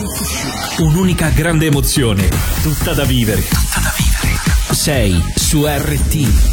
Un'unica grande emozione, tutta da vivere. Sei su RT.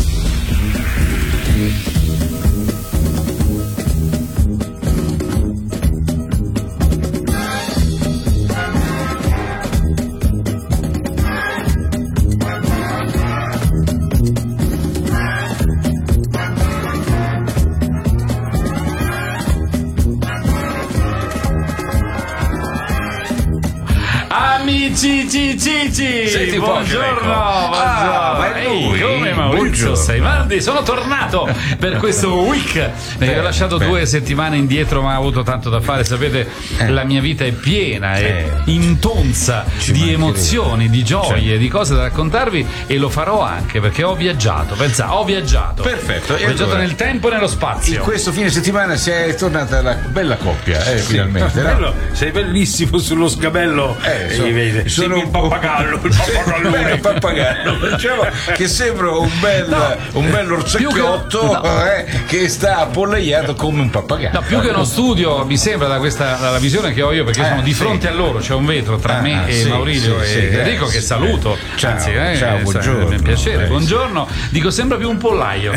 Senti, buongiorno. Ma è lui. Come Maurizio Saimardi, sono tornato per questo week. Ho lasciato 2 settimane indietro, ma ho avuto tanto da fare. Sapete, la mia vita è piena, è intonsa di emozioni, di gioie, di cose da raccontarvi, e lo farò anche perché ho viaggiato. Ho viaggiato. Perfetto. Ho viaggiato nel tempo e nello spazio. In questo fine settimana si è tornata la bella coppia, finalmente. Bello, sei bellissimo sullo sgabello. Sono il pappagallo, il pappagallo. Diciamo che sembra un bel orsacchiotto che sta appollaiato come un pappagallo. No, più che uno studio, mi sembra dalla visione che ho io, perché sono di fronte a loro, c'è un vetro tra me e Maurizio e Enrico, che saluto. Ciao, buongiorno. È un piacere. Buongiorno. Dico, sembra più un pollaio.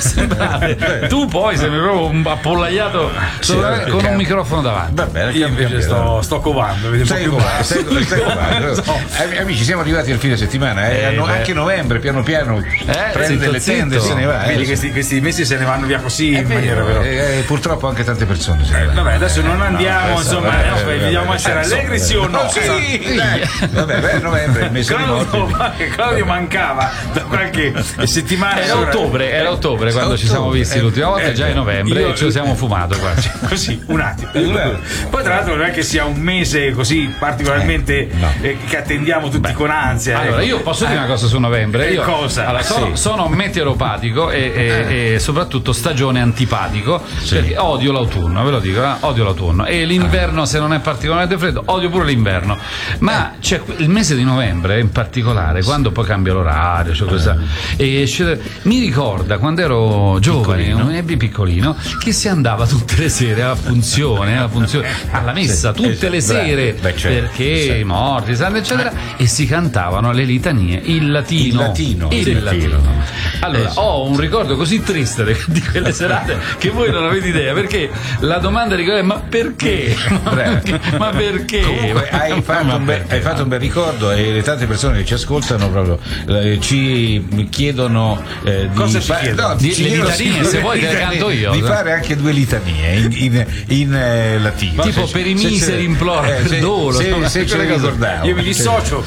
Tu poi sembri proprio un appollaiato con un microfono davanti. Va bene, io invece sto covando. Stai covando. Amici, siamo arrivati al fine settimana, anche novembre piano piano prende le tende e se ne va. Questi mesi se ne vanno via così in maniera purtroppo anche tante persone se ne vanno. Vabbè, adesso non andiamo, vogliamo essere allegri, sì o no? Vabbè, novembre è il mese di morte. Claudio mancava da qualche settimana. Era ottobre quando ci siamo visti l'ultima volta, già è novembre e ce lo siamo fumato qua. Così, un attimo. Poi tra l'altro non è che sia un mese così particolarmente che attendiamo tutti con ansia. Allora, io posso dire una cosa su novembre. Sono meteoropatico e soprattutto stagione antipatico, perché odio l'autunno, ve lo dico, odio l'autunno, e l'inverno, se non è particolarmente freddo, odio pure l'inverno. Ma c'è il mese di novembre in particolare, quando poi cambia l'orario, mi ricorda quando ero giovane, un ebbi piccolino, che si andava tutte le sere alla funzione, alla messa tutte le sere, perché i morti, eccetera, e si cantavano le litanie, il latino. Allora, ho un ricordo così triste di quelle serate che voi non avete idea, perché la domanda è: ma perché? Ma perché? Comunque hai fatto un bel ricordo, e le tante persone che ci ascoltano proprio ci chiedono cosa ci chiedono? Le litanie, se vuoi te le canto io. Di fare anche 2 litanie in latino. Tipo per i miseri imploro perdono. Se ce le ricordavo. Io mi dissocio.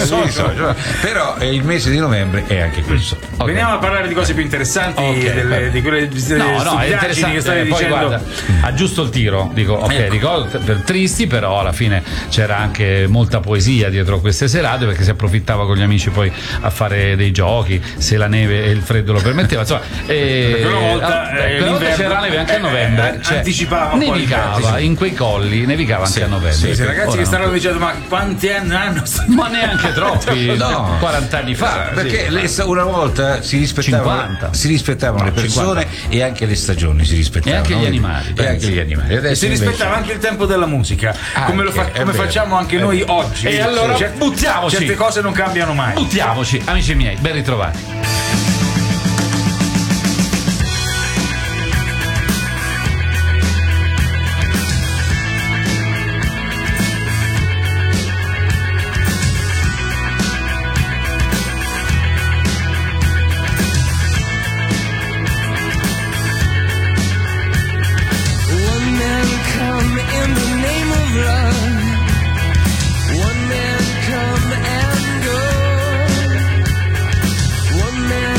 Però il mese di novembre è anche questo. Veniamo a parlare di cose più interessanti, di quelle stupidaggini che stavi dicendo. Guarda, a giusto il tiro, ricordo per tristi, però alla fine c'era anche molta poesia dietro queste serate, perché si approfittava con gli amici poi a fare dei giochi, se la neve e il freddo lo permetteva, insomma. Quella volta c'era neve anche a novembre, anticipava, nevicava in quei colli, nevicava anche a novembre. Ragazzi che stavano dicendo: ma quanti anni hanno? Ma neanche troppi, 40 anni fa, perché una volta si rispettavano le persone, 50. E anche le stagioni si rispettavano, e anche gli animali, e si rispettava anche il tempo della musica, come facciamo anche noi oggi. E allora buttiamoci, certe cose non cambiano mai. Buttiamoci, amici miei, ben ritrovati. One man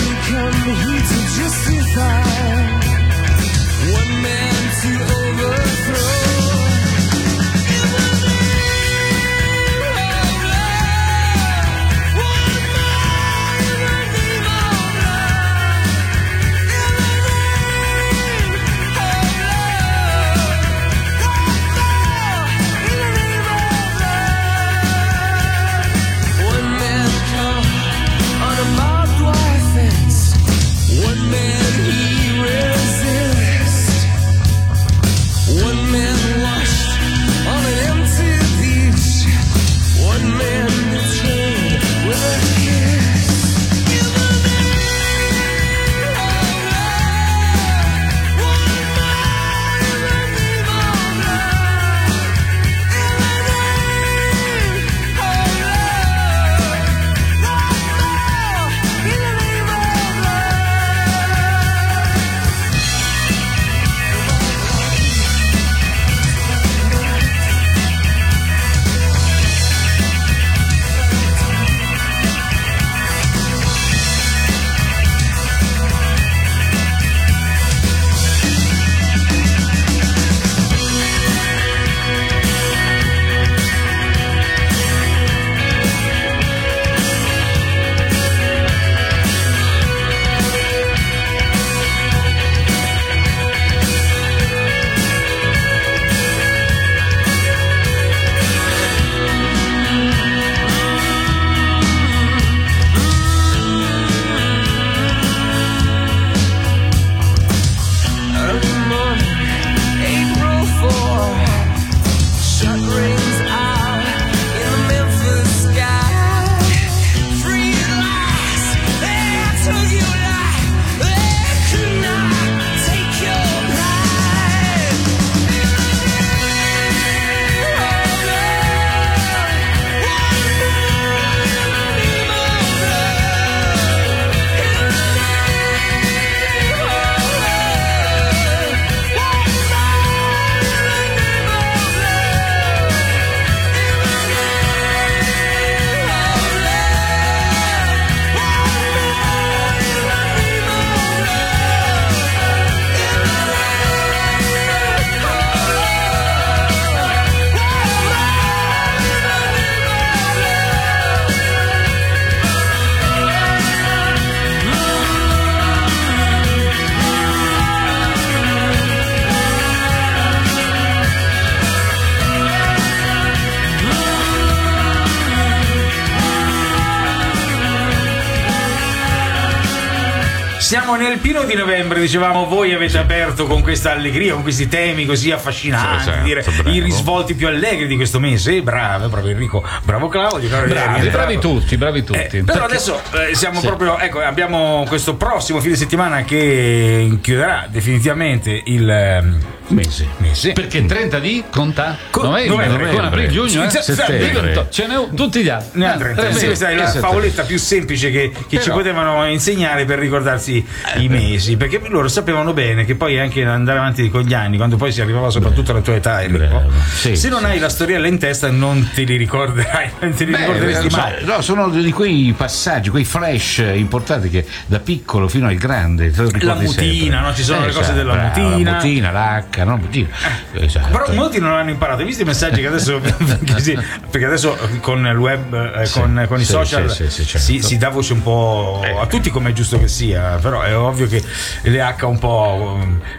Siamo nel pieno di novembre, dicevamo, voi avete aperto con questa allegria, con questi temi così affascinanti, i risvolti più allegri di questo mese. Bravo Enrico, bravo Claudio, bravi tutti. Però adesso siamo proprio, ecco, abbiamo questo prossimo fine settimana che chiuderà definitivamente il mese. Perché 30 di novembre, con aprile, giugno, settembre. Ce n'è tutti gli altri. Questa è la favoletta più semplice che ci potevano insegnare per ricordarsi i mesi, perché loro sapevano bene che poi anche andare avanti con gli anni, quando poi si arrivava soprattutto alla tua età, Enrico, se non hai la storiella in testa non te li ricorderai, non te li ricorderesti mai. No, sono di quei passaggi, quei flash importanti che da piccolo fino al grande la mutina, no? Ci sono le cose della mutina, l'H, no? Mutina. Però molti non hanno imparato. Hai visto i messaggi che adesso perché adesso con il web, con i social si dà voce un po' a tutti, come è giusto che sia, però è ovvio che le H un po'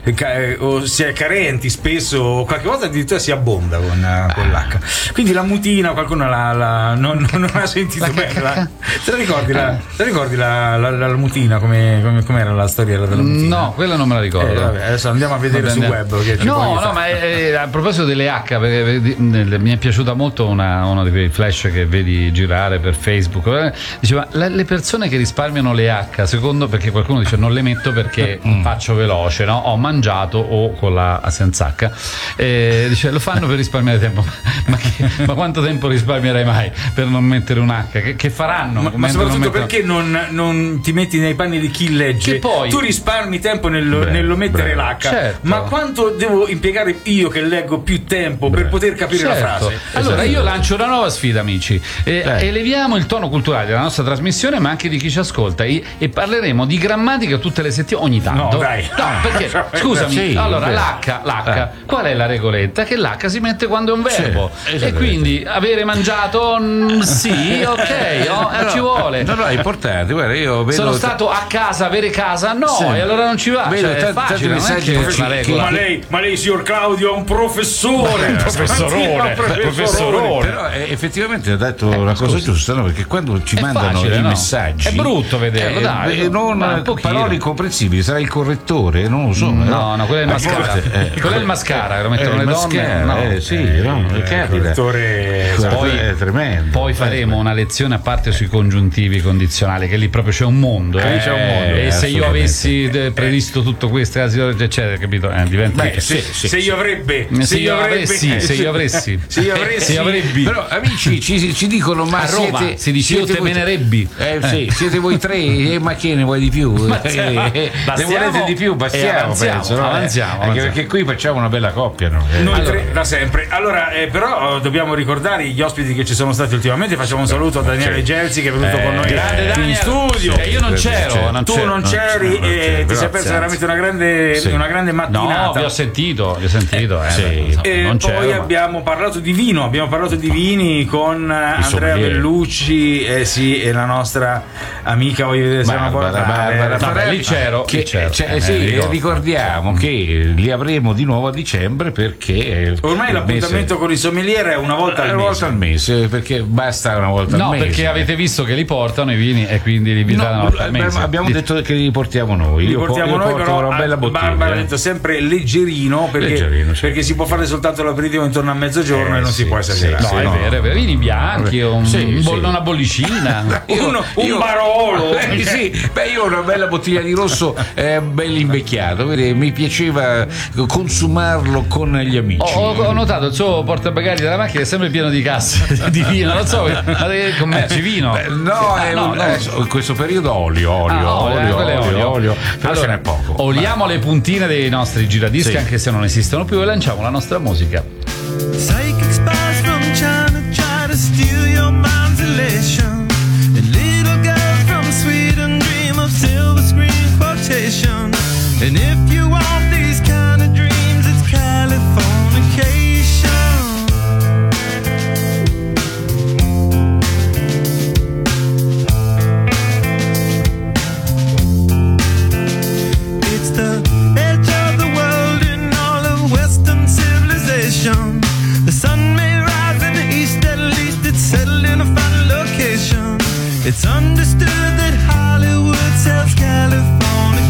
si è carenti spesso, o qualche volta addirittura si abbonda con l'H. Quindi la mutina qualcuno non ha sentito bene. Te la ricordi la mutina, come era la storia della mutina? No, quella non me la ricordo. Adesso andiamo a vedere sul web che ma a proposito delle H, perché mi è piaciuta molto uno di quei flash che vedi girare per Facebook. Diceva le persone che risparmiano le H, secondo, perché qualcuno dice non le metto perché faccio veloce, no? Ho mangiato o con la senza H, dice lo fanno per risparmiare tempo. Ma quanto tempo risparmierai mai per non mettere un H? Che faranno? Ma soprattutto perché non ti metti nei panni di chi legge? Che poi tu risparmi tempo nello mettere l'H, certo. Ma quanto devo impiegare io che leggo più tempo per poter capire la frase? Allora io lancio una nuova sfida, amici, eleviamo il tono culturale della nostra trasmissione, ma anche di chi ci ascolta, e parleremo di grammatica tutte le settimane, ogni tanto. No, perché scusami, allora l'H, qual è la regoletta? Che l'H si mette quando è un verbo, e quindi avere mangiato sì, ok, ci vuole. No, è importante. Guarda, io vedo sono stato a casa, avere casa, e allora non ci va. È facile, ma lei signor Claudio è un professore. Professorone. Però effettivamente ha detto una cosa giusta, no? Perché quando ci mandano i messaggi è brutto vederlo, non parole incomprensibili, sarà il correttore, non lo so. No, quello è il mascara. Quello è il mascara, lo mettono le donne. Poi è tremendo. Poi faremo una lezione a parte sui congiuntivi condizionali, che lì proprio c'è un mondo. E se io avessi previsto tutto questo, eccetera, capito? Diventa se io avessi. Però amici ci dicono, ma a Roma siete, si dice io te me ne rebbi. Siete voi tre, ma che ne vuoi di più? Ne volete di più? Bastiamo, penso, no? Avanziamo. Perché qui facciamo una bella coppia, no? Noi tre da sempre. Allora, però dobbiamo ricordare gli ospiti che ci sono stati ultimamente. Facciamo un saluto a Daniele Gelsi, che è venuto con noi in studio. Io non c'ero. Tu non c'eri e ti sei perso veramente una grande mattinata. No, vi ho sentito. E poi abbiamo parlato di vini con Andrea Bellucci e la nostra amica, voglio vedere se la Barbara. Lì c'ero. Ricordiamo che li avremo di nuovo a dicembre, perché ormai l'appuntamento con il sommelier è una volta al mese, perché basta una volta al mese. No, perché avete visto che li portano i vini e quindi li invitano al mese. Abbiamo detto che li portiamo noi. Io porto però una bella bottiglia. Barbara ha detto sempre leggerino, perché si può fare soltanto l'aperitivo intorno a mezzogiorno e non si può esagerare. No, è vero. Vini bianchi, una bollicina, un barolo. Io ho una bella bottiglia di rosso bello invecchiato, mi piaceva consumarlo con gli amici. Ho notato il suo portabagagli della macchina è sempre pieno di casse di vino, non so, commerci vino. In questo periodo olio, però ce n'è poco. Oliamo le puntine dei nostri giradischi, anche se non esistono più, e lanciamo la nostra musica. Psychic spies from China try to steal your mind's elation. A little girl from Sweden dream of silver screen quotation. And if you want these kind of dreams, it's Californication. It's the edge of the world in all of Western civilization. The sun may rise in the east, at least it's settled in a final location. It's understood that Hollywood sells California.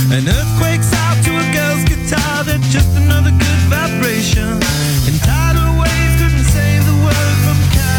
An earthquake's out to a girl's guitar, that's just another good vibration. And tidal waves couldn't save the world from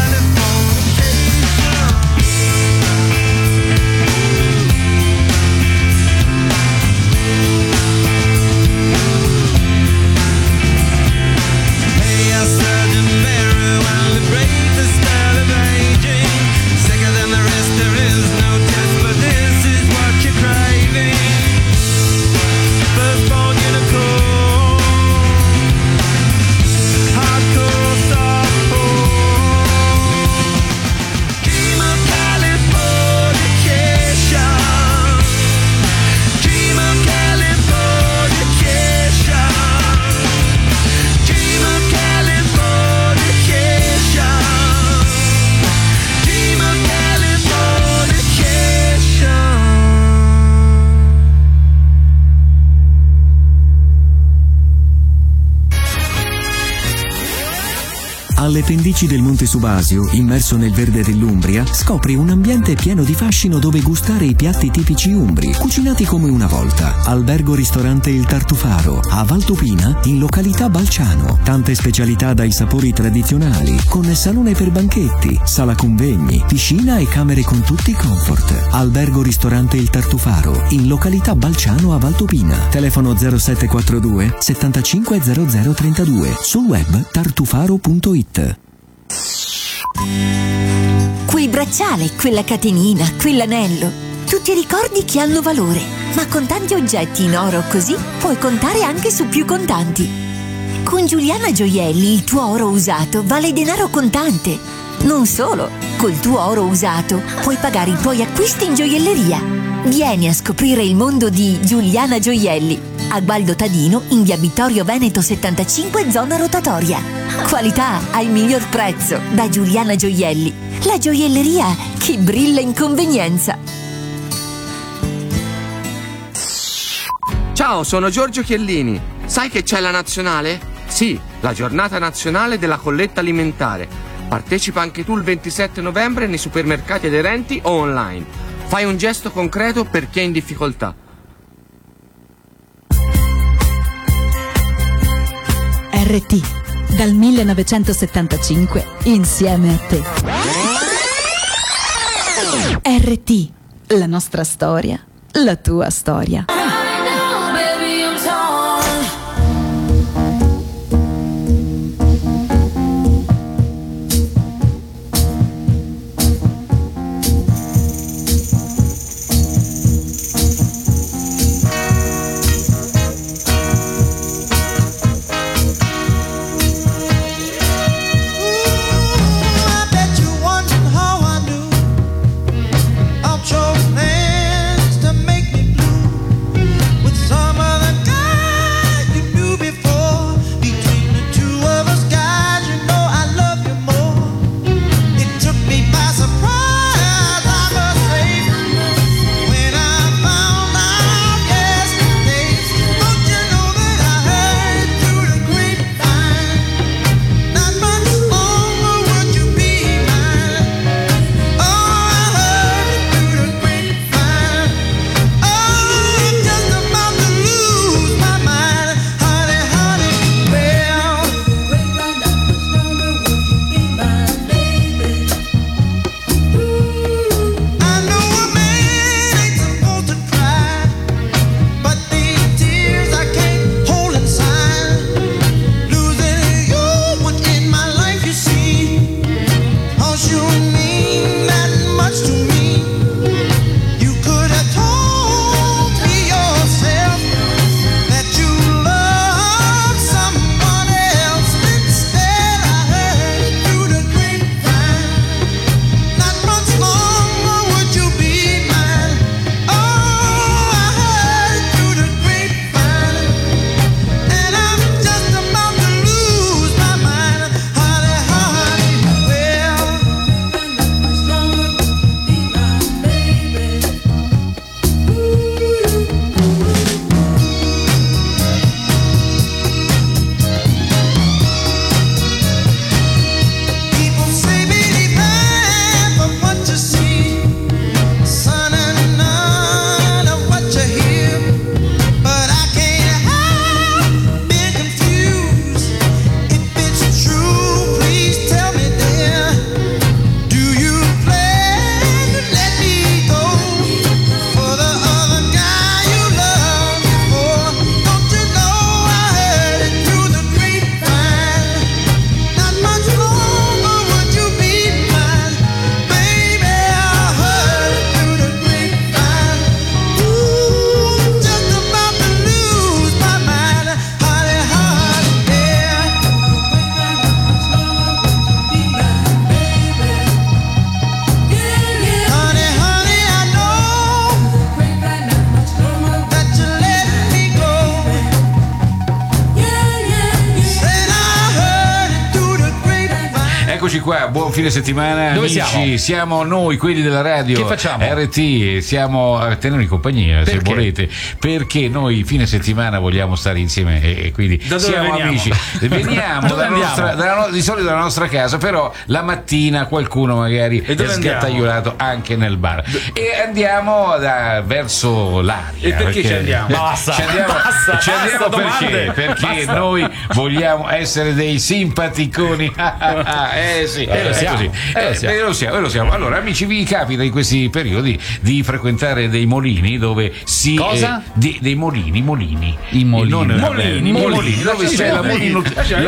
Alle pendici del Monte Subasio, immerso nel verde dell'Umbria, scopri un ambiente pieno di fascino dove gustare i piatti tipici umbri, cucinati come una volta. Albergo ristorante Il Tartufaro, a Valtopina, in località Balciano. Tante specialità dai sapori tradizionali, con salone per banchetti, sala convegni, piscina e camere con tutti i comfort. Albergo ristorante Il Tartufaro, in località Balciano a Valtopina. Telefono 0742 750032. Sul web tartufaro.it. Quel bracciale, quella catenina, quell'anello, tutti ricordi che hanno valore, ma con tanti oggetti in oro così puoi contare anche su più contanti. Con Giuliana Gioielli il tuo oro usato vale denaro contante. Non solo, col tuo oro usato puoi pagare i tuoi acquisti in gioielleria. Vieni a scoprire il mondo di Giuliana Gioielli, a Gualdo Tadino in via Vittorio Veneto 75 zona rotatoria. Qualità al miglior prezzo da Giuliana Gioielli, la gioielleria che brilla in convenienza. Ciao, sono Giorgio Chiellini. Sai che c'è la nazionale? Sì, la giornata nazionale della colletta alimentare. Partecipa anche tu il 27 novembre nei supermercati aderenti o online. Fai un gesto concreto per chi è in difficoltà. RT, dal 1975, insieme a te. RT, la nostra storia, la tua storia. Plans to make me blue. qua, buon fine settimana. Dove amici, siamo noi, quelli della radio. Che facciamo? RT, siamo a tenervi compagnia. Perché? Se volete, perché noi fine settimana vogliamo stare insieme e quindi siamo veniamo? amici. Veniamo di solito dalla nostra casa, però la mattina qualcuno magari è sgattaiolato anche nel bar e andiamo verso l'aria. E perché ci andiamo? Basta, ci andiamo perché noi vogliamo essere dei simpaticoni. Sì, lo siamo. Allora, amici, vi capita in questi periodi di frequentare dei molini dove si cosa? Dei molini. I molini. Molini, dove c'è la molino.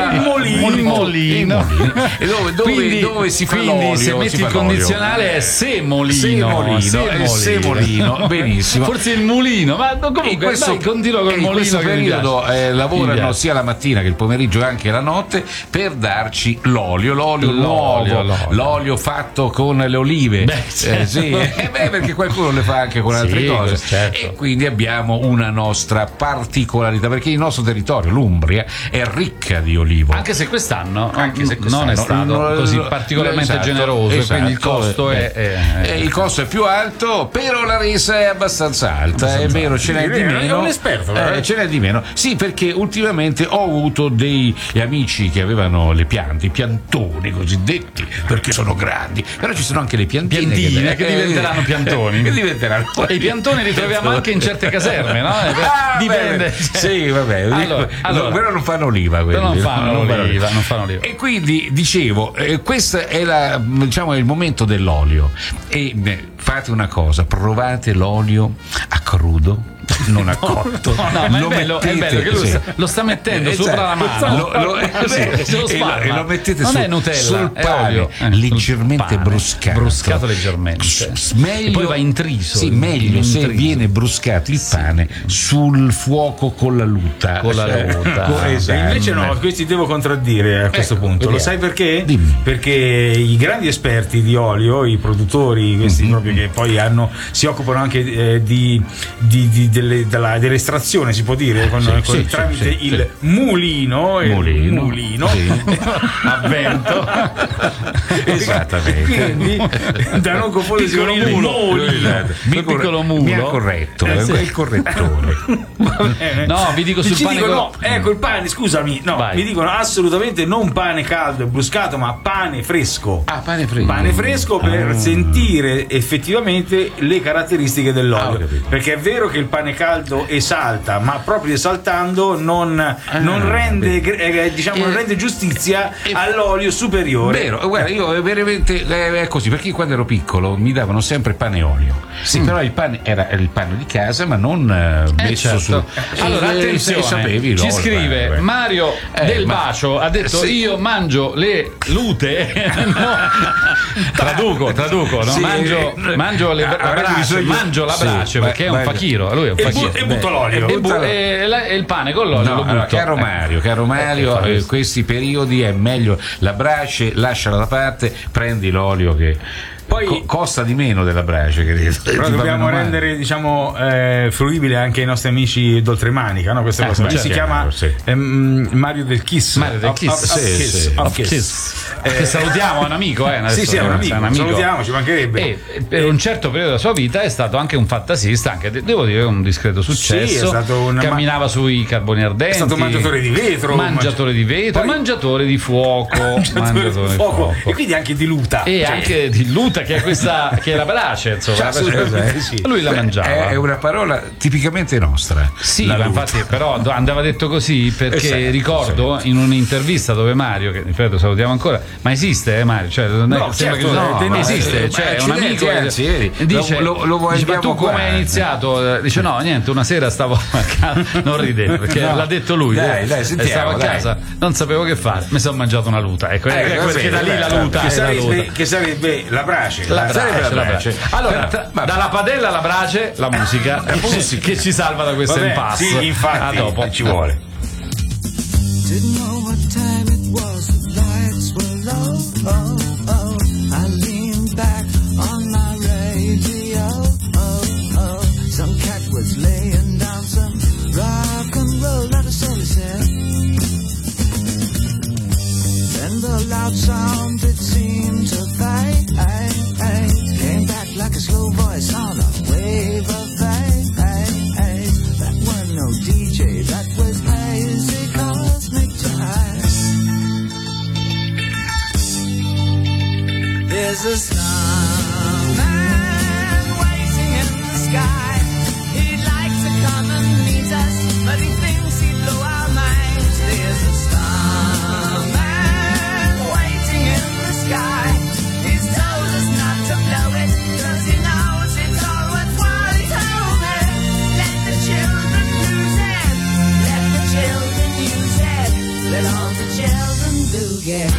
E dove si fa l'olio. Quindi se metti il condizionale è semolino. Semolino, benissimo. Forse il mulino, ma comunque continua col molino. In questo periodo lavorano sia la mattina che il pomeriggio e anche la notte per darci l'olio nuovo, l'olio fatto con le olive. Perché qualcuno le fa anche con altre cose, certo. E quindi abbiamo una nostra particolarità, perché il nostro territorio, l'Umbria, è ricca di olivo, anche se quest'anno non è stato così particolarmente generoso, quindi il costo il costo è più alto, però la resa è abbastanza alta. È vero, ce n'è di meno. È un esperto, ce n'è di meno. Sì, perché ultimamente ho avuto degli amici che avevano le piante, i piantoni cosiddetti, perché sono grandi, però ci sono anche le piantine che diventeranno piantoni. E i piantoni li troviamo anche in certe caserme, no? Dipende. Sì, vabbè. Allora, però non fanno oliva quelli. Non fanno oliva. E quindi dicevo, questo è il momento dell'olio. E fate una cosa, provate l'olio a crudo, non a cotto. No, ma è bello che lui lo sta mettendo sopra la mano. E lo mettete non è Nutella, sul è pane, olio. leggermente bruscato leggermente. Meglio, e poi va intriso. Sì, meglio se viene bruscato il pane sul fuoco con la luta. Esatto. Invece no, questi devo contraddire a questo punto. Lo sai perché? Dimmi. Perché i grandi esperti di olio, i produttori, questi proprio che poi si occupano anche dell'estrazione, si può dire, tramite il mulino a vento. Esattamente. Quindi da non confondersi con il mulino. Piccolo mulo. Mi ha corretto, è il correttore. No, vi dico sul pane. Ecco il pane, scusami. No, mi dicono assolutamente non pane caldo e bruscato, ma pane fresco. Pane fresco. Pane fresco per sentire effettivamente le caratteristiche dell'olio. Perché è vero che il pane caldo esalta, ma proprio esaltando non rende giustizia all'olio superiore. Vero, guarda, io veramente è così, perché quando ero piccolo mi davano sempre pane e olio. Sì, però il pane era il pane di casa, ma non messo su. Allora, attenzione, ci scrive Mario del Bacio, ha detto io mangio le lute. Traduco, no? Mangio le brace, mangio la brace perché è un fakiro, lui è un fakiro. E butto l'olio. E il pane con l'olio lo butto. Caro Mario, questi periodi è meglio la brace, lasciala da parte, prendi l'olio che poi costa di meno della brace, però dobbiamo rendere fruibile anche ai nostri amici d'oltremanica, no? Questa cosa si chiama Mario del Kiss. Che salutiamo, è un amico, è un amico. Salutiamo, ci mancherebbe. E per un certo periodo della sua vita è stato anche un fantasista, anche devo dire un discreto successo. È stato camminava sui carboni ardenti. È stato mangiatore di vetro, mangiatore di fuoco, e quindi anche di luta. E anche di luta, che è questa, che è la brace, insomma. Lui la mangiava. È una parola tipicamente nostra. Sì, ma infatti, però andava detto così perché ricordo in un'intervista dove Mario, che ripeto salutiamo ancora, ma esiste Mario? Cioè, esiste, cioè un amico dice, ma tu come hai iniziato? Dice no, niente, una sera stavo a casa, non ridete perché l'ha detto lui, stavo a casa, non sapevo che fare, mi sono mangiato una luta, ecco, perché da lì la luta che sarebbe la brace. La brace. Allora, dalla padella alla brace, la musica che ci salva da questo impasse. Sì, infatti, a dopo. Ci vuole. Didn't know what time it was, the lights were low. I leaned back on my radio. Some cat was laying down some rock and roll, that is all he said. Then the light loud sound that seemed to fade, came back like a slow voice on a wave of fade. That was no DJ, that was hazy cosmic jive. There's a starman waiting in the sky. He'd like to come and meet us, but he thinks he'd blow our minds. There's a starman waiting in the sky. He's told us not to blow it, 'cause he knows it's all worthwhile. He told me, let the children lose it, let the children use it, let all the children do it.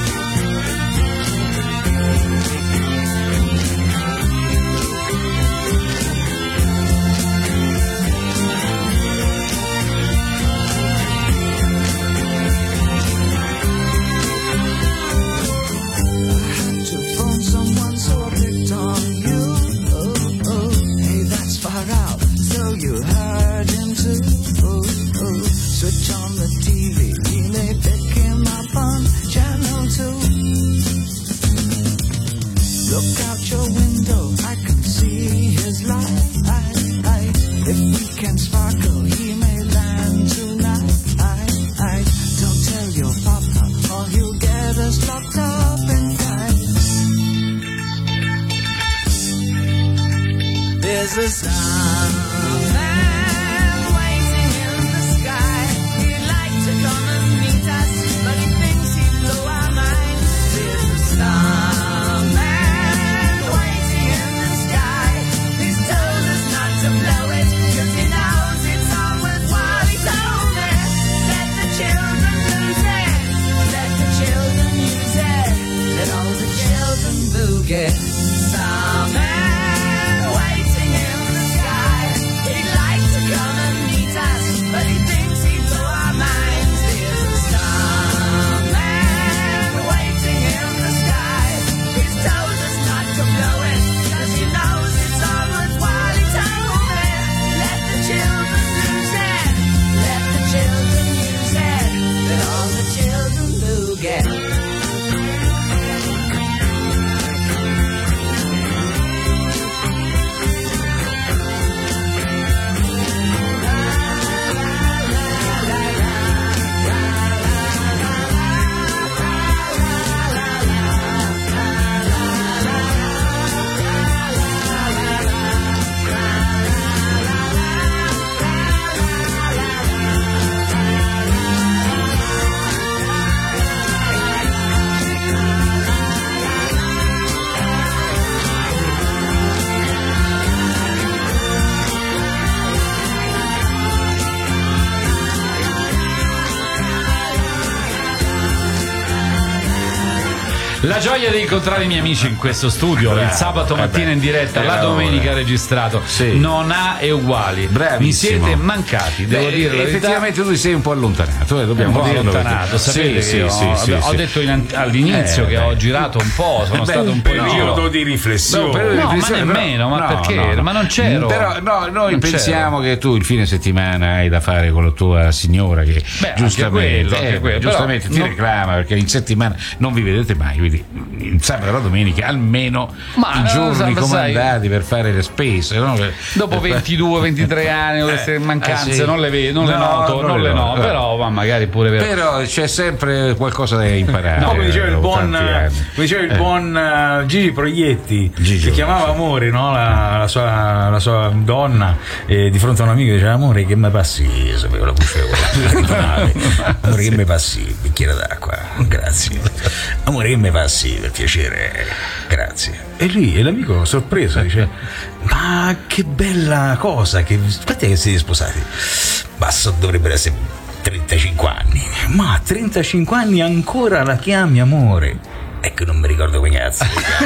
You heard him too. Switch on the TV, they pick him up on channel 2. Look out your window, I can see his light. If we can sparkle, he may land tonight. Don't tell your papa, or he'll get us locked up in tight. There's a starman waiting in the sky. He'd like to come and meet us, but he thinks he'd blow our minds. There's a starman waiting in the sky. He's told us not to blow it, 'cause he knows it's all worthwhile. He told me, let the children lose it, let the children use it, let all the children boogie. Starman waiting in the sky. He'd like to come and meet us, but he thinks he'd blow our minds. There's a starman waiting in the sky. He's told us not to blow it, 'cause he knows it's all worthwhile. He told me, let the children lose it, let the children use it, let all the children boogie. La gioia di incontrare i miei amici in questo studio, il sabato mattina in diretta, la domenica registrato, non ha uguali. Bravissimo. Mi siete mancati, devo dire la verità. Effettivamente tu ti sei un po' allontanato, dobbiamo dirlo. Allontanato, sapete, ho detto all'inizio che ho girato un po', sono stato un po' in periodo di riflessione. No, ma nemmeno, ma perché? Ma non c'ero. Però noi pensiamo che tu il fine settimana hai da fare con la tua signora che giustamente ti reclama, perché in settimana non vi vedete mai, quindi il sabato e la domenica almeno i giorni comandati per fare le spese, no? Dopo 22-23 anni queste mancanze non le noto, però magari pure però c'è sempre qualcosa da imparare. Come diceva il buon Gigi Proietti, si chiamava Amore, no? la sua donna, di fronte a un amico diceva: amore, che mi passi, sapevo la voce amore, che mi passi un bicchiere d'acqua, grazie. Amore, che mi passi, per piacere, grazie. E l'amico sorpreso dice: ma che bella cosa, quanto è che siete sposati? Basta, dovrebbero essere 35 anni. Ma 35 anni ancora la chiami amore? Ecco, non mi ricordo come cazzo.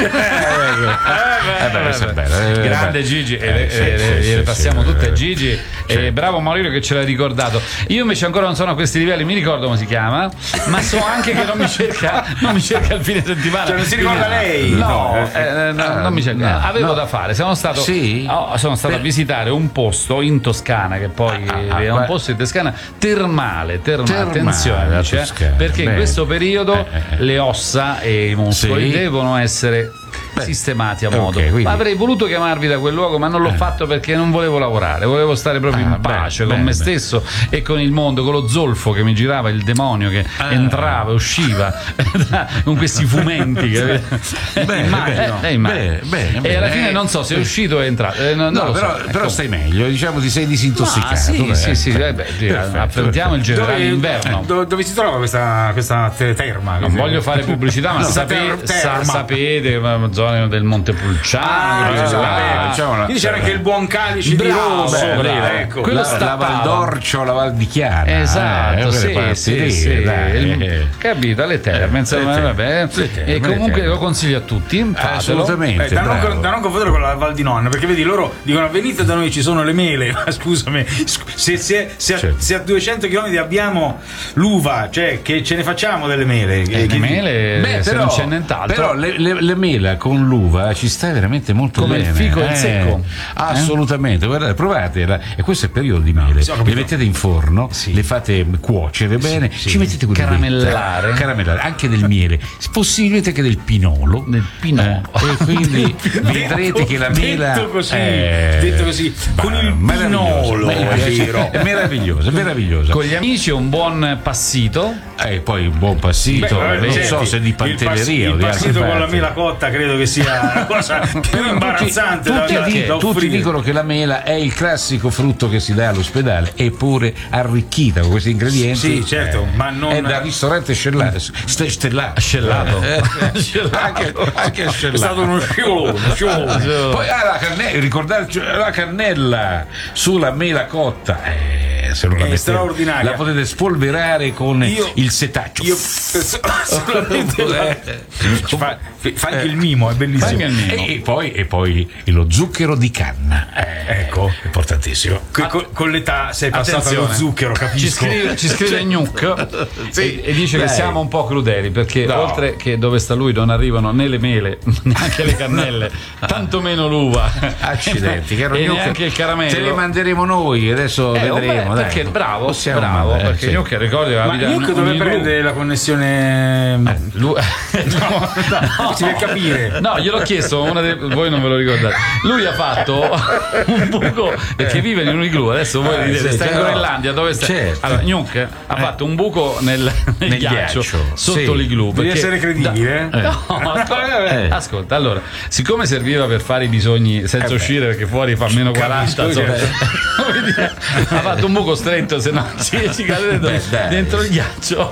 Grande Gigi, le passiamo tutte a Gigi. Bravo Maurizio che ce l'ha ricordato. Io invece ancora non sono a questi livelli, mi ricordo come si chiama, ma so anche che non mi cerca il fine settimana. Cioè non si ricorda lei? No, non mi cerca. Avevo da fare, sono stato a visitare un posto in Toscana, che poi è un posto in Toscana termale, attenzione, perché in questo periodo le ossa e i muscoli devono essere sistemati a modo. Avrei voluto chiamarvi da quel luogo, ma non l'ho fatto perché non volevo lavorare, volevo stare proprio in pace con me stesso e con il mondo, con lo zolfo che mi girava, il demonio che entrava e usciva con questi fumenti. Bene. E alla fine non so se è uscito o è entrato. Però stai meglio, diciamo, ti sei disintossicato. Affrontiamo il generale inverno. Dove si trova questa terma? Non voglio fare pubblicità, ma sapete, zone del Montepulciano, quindi c'era anche il buon calice di rosso, ecco. Quello la Val d'Orcio, la Val di Chiana, esatto, capito, le terme, insomma, e comunque lo consiglio a tutti, assolutamente, da non confondere con la Val di Nonna, perché vedi, loro dicono venite da noi, ci sono le mele, ma scusami, se a 200 km abbiamo l'uva, cioè che ce ne facciamo delle mele, se non c'è nient'altro. Però le mele con l'uva ci sta veramente molto come bene. Il fico e il secco. Assolutamente. Guardate, provatela. E questo è il periodo di mele. Le mettete in forno, le fate cuocere bene, ci mettete caramellare anche del miele, possibilmente anche del pinolo. E quindi vedrete che la mela detto così con il pinolo è meravigliosa. Con gli amici un buon passito, poi un buon passito, non so se di pantelleria o di altre passito con la mela cotta credo che sia una cosa più imbarazzante. Tutti dicono che la mela è il classico frutto che si dà all'ospedale, eppure arricchita con questi ingredienti. Sì, certo, ma non è da ristorante stellato. Anche stellato. È stato uno sciolone. Poi la cannella sulla mela cotta. Se non la mettete, straordinaria, la potete spolverare con il setaccio. Fa anche il mimo, è bellissimo. E poi lo zucchero di canna, ecco, è importantissimo. Con l'età sei passato allo zucchero, capisco. Ci scrive Gnuc e dice che siamo un po' crudeli, perché oltre che dove sta lui non arrivano né le mele, neanche le cannelle, tantomeno l'uva. Accidenti, che e neanche il caramello. Te le manderemo noi, adesso vedremo. Perché bravo, perché Gnuc ricordi la vita. Gnuc dove prende la connessione? Si deve capire. No, gliel'ho chiesto, voi non ve lo ricordate. Lui ha fatto un buco perché vive in un igloo. Adesso voi dite, sta in Groenlandia, dove sta? Allora, Gnuc ha fatto un buco nel ghiaccio sotto l'igloo. Devi essere credibile. Ascolta, allora, siccome serviva per fare i bisogni senza uscire perché fuori fa meno 40, ha fatto un buco stretto, se no ci cadete dentro il ghiaccio.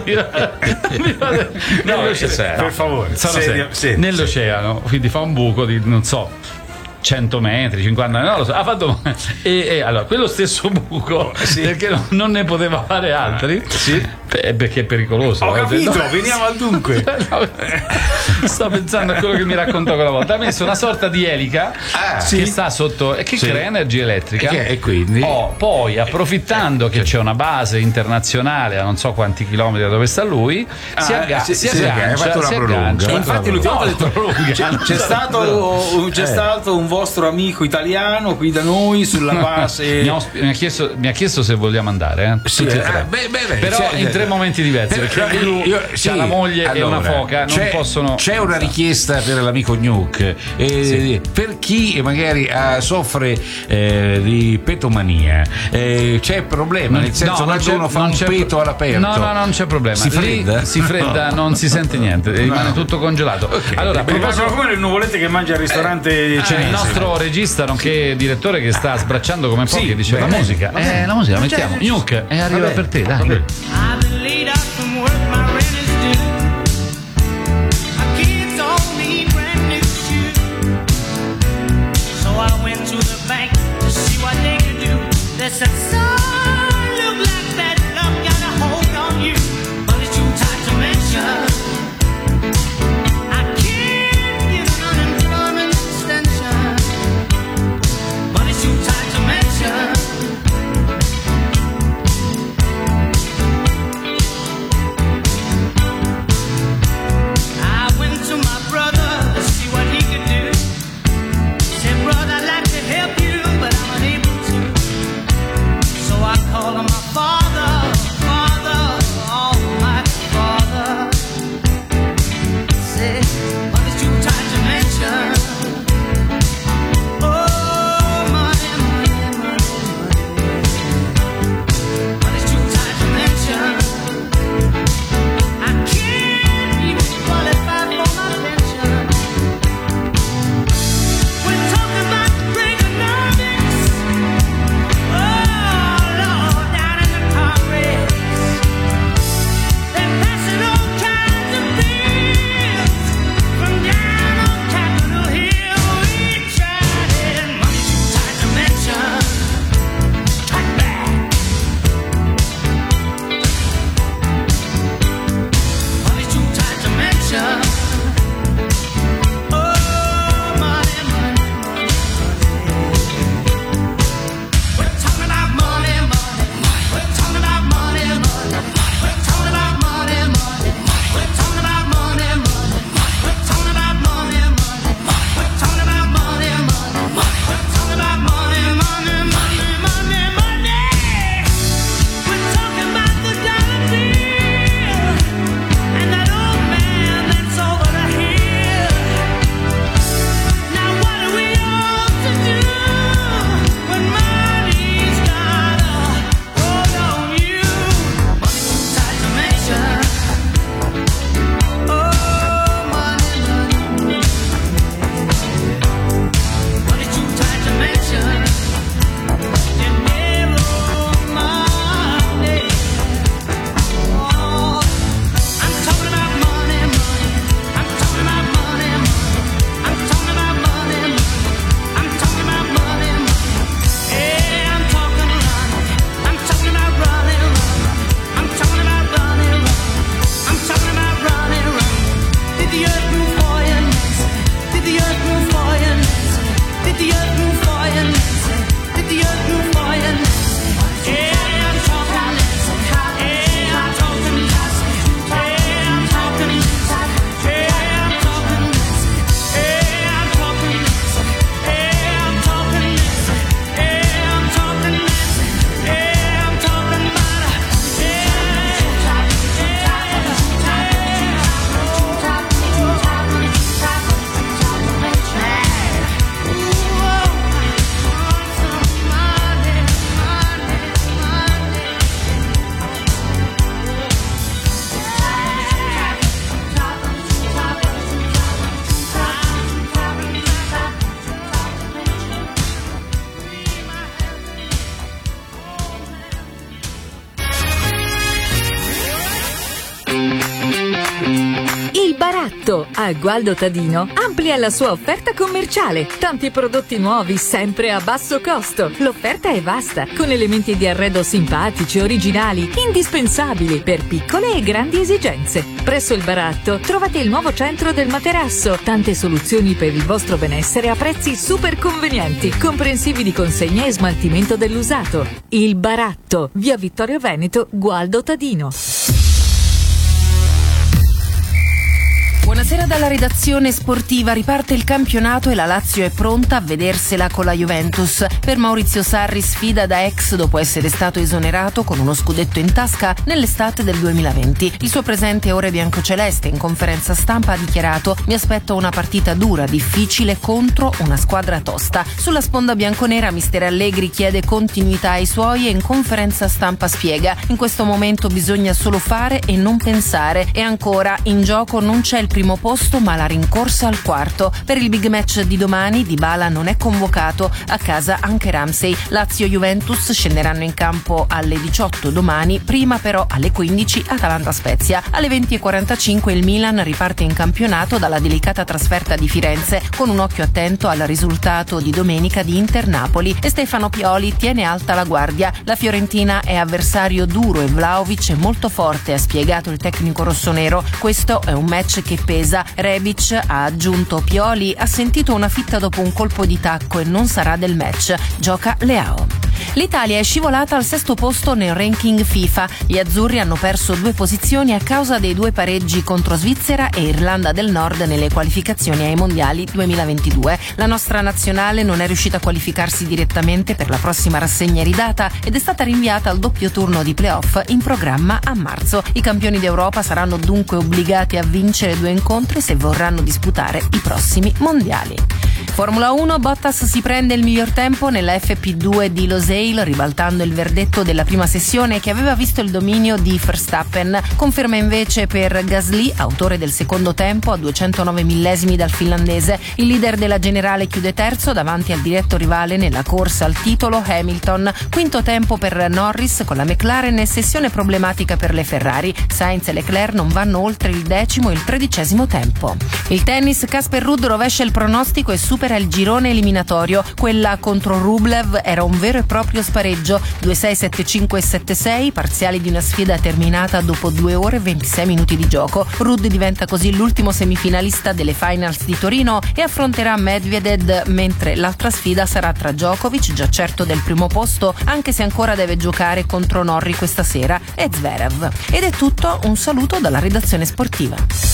Per favore, nell'oceano, quindi fa un buco di non so 100 metri, 50 non lo so, ha fatto e allora quello stesso buco perché non ne poteva fare altri perché è pericoloso. Ho capito, veniamo al dunque. Sto pensando a quello che mi raccontò quella volta. Ha messo una sorta di elica che sta sotto e che crea energia elettrica e quindi poi approfittando che c'è una base internazionale a non so quanti chilometri da dove sta lui si aggancia. Infatti l'ultima volta ho detto c'è stato un vostro amico italiano qui da noi sulla base. Mi ha chiesto se vogliamo andare però in 3 momenti diversi, perché lui c'ha la moglie e una foca, non possono. C'è una richiesta per l'amico Gnuc, per chi magari soffre di petomania, c'è problema, nel senso quando uno fa un peto all'aperto non c'è problema, si fredda, non si sente niente, rimane tutto congelato. Allora, come il nuvolette che mangia al ristorante cinese. Il nostro regista nonché direttore che sta sbracciando come pochi dice la musica la mettiamo. Gnuc arriva per te, dai. baratto a Gualdo Tadino amplia la sua offerta commerciale. Tanti prodotti nuovi sempre a basso costo. L'offerta è vasta, con elementi di arredo simpatici, originali, indispensabili per piccole e grandi esigenze. Presso il baratto trovate il nuovo centro del materasso, tante soluzioni per il vostro benessere a prezzi super convenienti, comprensivi di consegna e smaltimento dell'usato. Il baratto, via Vittorio Veneto, Gualdo Tadino. Buonasera dalla redazione sportiva, riparte il campionato e la Lazio è pronta a vedersela con la Juventus. Per Maurizio Sarri sfida da ex dopo essere stato esonerato con uno scudetto in tasca nell'estate del 2020. Il suo presente ore biancoceleste in conferenza stampa ha dichiarato: mi aspetto una partita dura, difficile contro una squadra tosta. Sulla sponda bianconera mister Allegri chiede continuità ai suoi e in conferenza stampa spiega: in questo momento bisogna solo fare e non pensare, e ancora in gioco non c'è il primo posto ma la rincorsa al quarto. Per il big match di domani Dybala non è convocato, a casa anche Ramsey. Lazio-Juventus scenderanno in campo alle 18 domani, prima però alle 15 Atalanta-Spezia. Alle 20:45 il Milan riparte in campionato dalla delicata trasferta di Firenze, con un occhio attento al risultato di domenica di Inter-Napoli, e Stefano Pioli tiene alta la guardia. La Fiorentina è avversario duro e Vlahovic è molto forte, ha spiegato il tecnico rossonero. Questo è un match che pesa. Rebic, ha aggiunto Pioli, ha sentito una fitta dopo un colpo di tacco e non sarà del match. Gioca Leao. L'Italia è scivolata al 6° posto nel ranking FIFA. Gli azzurri hanno perso 2 posizioni a causa dei 2 pareggi contro Svizzera e Irlanda del Nord nelle qualificazioni ai mondiali 2022. La nostra nazionale non è riuscita a qualificarsi direttamente per la prossima rassegna iridata ed è stata rinviata al doppio turno di playoff in programma a marzo. I campioni d'Europa saranno dunque obbligati a vincere 2 incontri se vorranno disputare i prossimi mondiali. Formula 1, Bottas si prende il miglior tempo nella FP2 di Losail, ribaltando il verdetto della prima sessione che aveva visto il dominio di Verstappen. Conferma invece per Gasly, autore del secondo tempo a 209 millesimi dal finlandese. Il leader della generale chiude terzo davanti al diretto rivale nella corsa al titolo Hamilton. Quinto tempo per Norris con la McLaren e sessione problematica per le Ferrari. Sainz e Leclerc non vanno oltre il 10° e il 13° tempo. Il tennis, Casper Ruud rovescia il pronostico e supera il girone eliminatorio. Quella contro Rublev era un vero e proprio spareggio, 2-6, 7-5 e 7-6, parziali di una sfida terminata dopo 2 ore e 26 minuti di gioco. Ruud diventa così l'ultimo semifinalista delle finals di Torino e affronterà Medvedev, mentre l'altra sfida sarà tra Djokovic, già certo del primo posto, anche se ancora deve giocare contro Norrie questa sera, e Zverev. Ed è tutto, un saluto dalla redazione sportiva.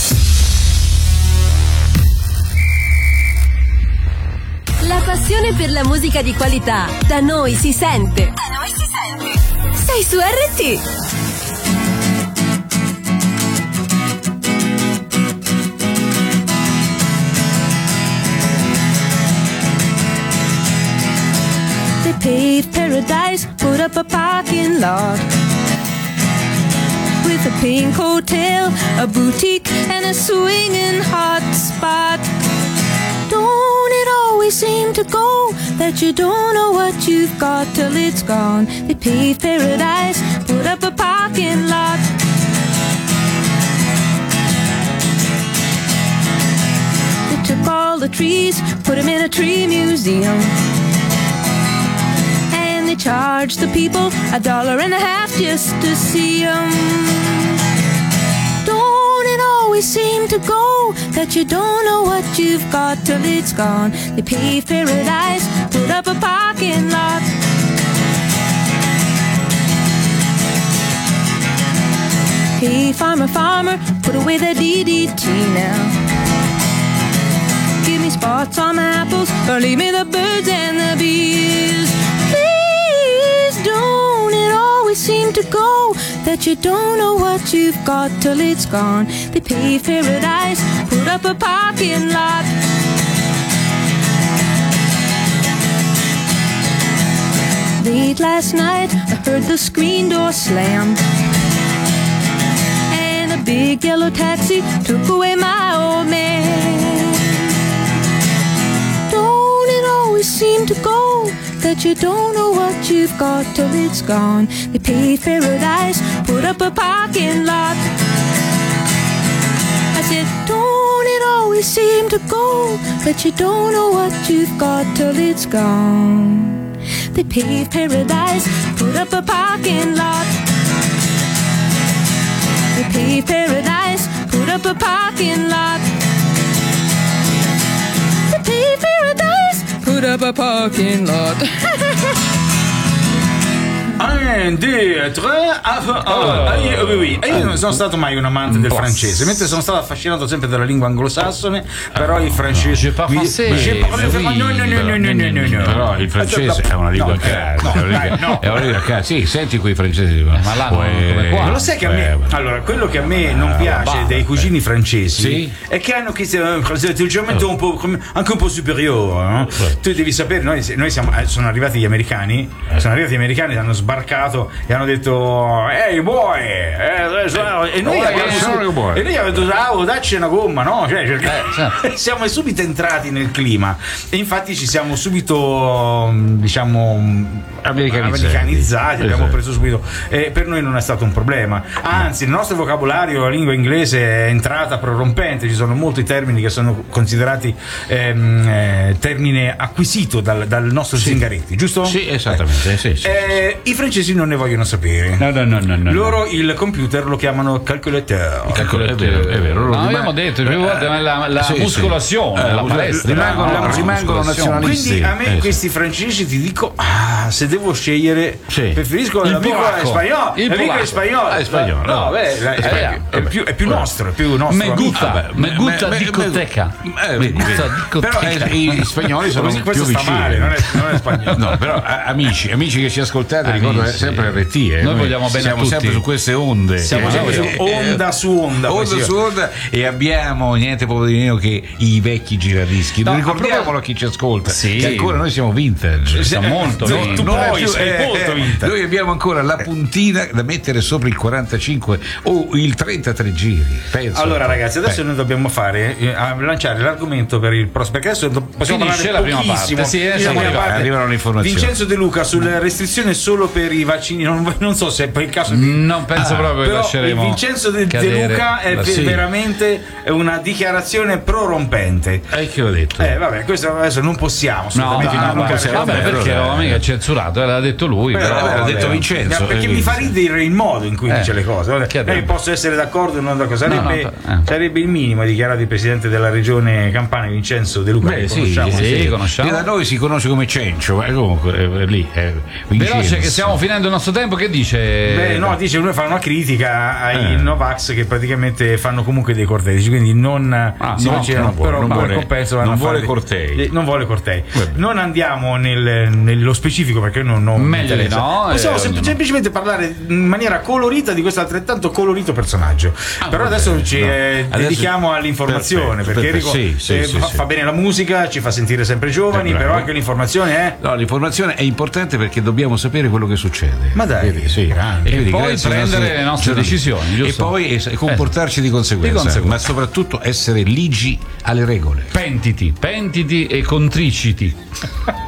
La passione per la musica di qualità da noi si sente. Sei su RT. They paved paradise, put up a parking lot with a pink hotel, a boutique and a swinging hot spot. Don't it always seem to go that you don't know what you've got till it's gone? They paved paradise, put up a parking lot. They took all the trees, put them in a tree museum, and they charged the people $1.50 just to see them. Always seem to go that you don't know what you've got till it's gone. They paved paradise, put up a parking lot. Hey farmer, farmer, put away the DDT now. Give me spots on my apples, or leave me the birds and the bees. Please don't it always seem to go that you don't know what you've got till it's gone. They paved paradise, put up a parking lot. Late last night, I heard the screen door slam, and a big yellow taxi took away my old man. Don't it always seem to go that you don't know what you've got till it's gone? They paved paradise, put up a parking lot. I said, don't always seem to go, but you don't know what you've got till it's gone. They paved paradise, put up a parking lot. They paved paradise, put up a parking lot. They paved paradise, put up a parking lot. 1, 2, 3, io non sono stato mai un amante del francese, mentre sono stato affascinato sempre dalla lingua anglosassone, però il francese però il francese è una lingua cara. Sì, senti quei francesi, ma là come qua. Ma lo sai che a me, allora, quello che a me non piace dei cugini francesi è che hanno questo atteggiamento anche un po' superiore, no? Tu devi sapere, noi sono arrivati gli americani, hanno sbarcato e hanno detto ehi boy, e noi abbiamo detto dacci una gomma, no? Siamo subito entrati nel clima e infatti ci siamo subito americanizzati, abbiamo preso subito, per noi non è stato un problema, anzi nel nostro vocabolario la lingua inglese è entrata prorompente, ci sono molti termini che sono considerati termine acquisito dal nostro Zingaretti, giusto? Sì, esattamente. I francesi non ne vogliono sapere. No. Loro il computer lo chiamano calcolateur. È vero. Abbiamo detto più volte la muscolazione, la palestra. Rimangono nazionalisti. Quindi a me questi francesi, ti dico, se devo scegliere, preferisco la lingua spagnola. La lingua spagnola. No, è più nostro. Me gusta discoteca. Però gli spagnoli sono più vicini. Non è spagnolo. No, però amici che ci ascoltate, ricordo sempre RT. Noi vogliamo bene a tutti. Siamo sempre su queste onde. Siamo onda su onda. E abbiamo niente poco di meno che i vecchi giradischi. Ricordiamolo a chi ci ascolta. Che ancora noi siamo vintage. Siamo molto vintage. Noi abbiamo ancora la puntina da mettere sopra il 45 o il 33 giri. Penso. Allora, ragazzi, adesso noi dobbiamo lanciare l'argomento per il prossimo. Perché adesso possiamo parlare pochissimo. Arrivano le informazioni. Vincenzo De Luca sulla restrizione solo per i vaccini. Non so se è il caso di... Non penso proprio che lasceremo. Vincenzo De Luca è veramente una dichiarazione prorompente. Che ho detto? Vabbè, questo adesso non possiamo. Non possiamo. Vabbè, perché non mica censurato, l'ha detto lui. L'ha detto Vincenzo. Perché mi fa ridere il modo in cui dice le cose. Posso essere d'accordo o non d'accordo. Sarebbe il minimo, ha dichiarato il presidente della regione Campania, Vincenzo De Luca. Conosciamo. Da noi si conosce come Cencio, ma comunque lì è veloce che stiamo finendo il nostro tempo. Che dice? Dice noi fanno una critica ai Novax che praticamente fanno comunque dei cortei, quindi non vuole cortei. Non andiamo nello specifico perché non meglio di no. Possiamo semplicemente parlare in maniera colorita di questo altrettanto colorito personaggio. Però adesso ci dedichiamo all'informazione, perché Enrico fa bene la musica, ci fa sentire sempre giovani, però anche l'informazione è... No, l'informazione è importante perché dobbiamo sapere quello che succede. Ma dai, e poi prendere le nostre decisioni, giusto? E poi comportarci di conseguenza, ma soprattutto essere ligi alle regole. Pentiti e contriciti.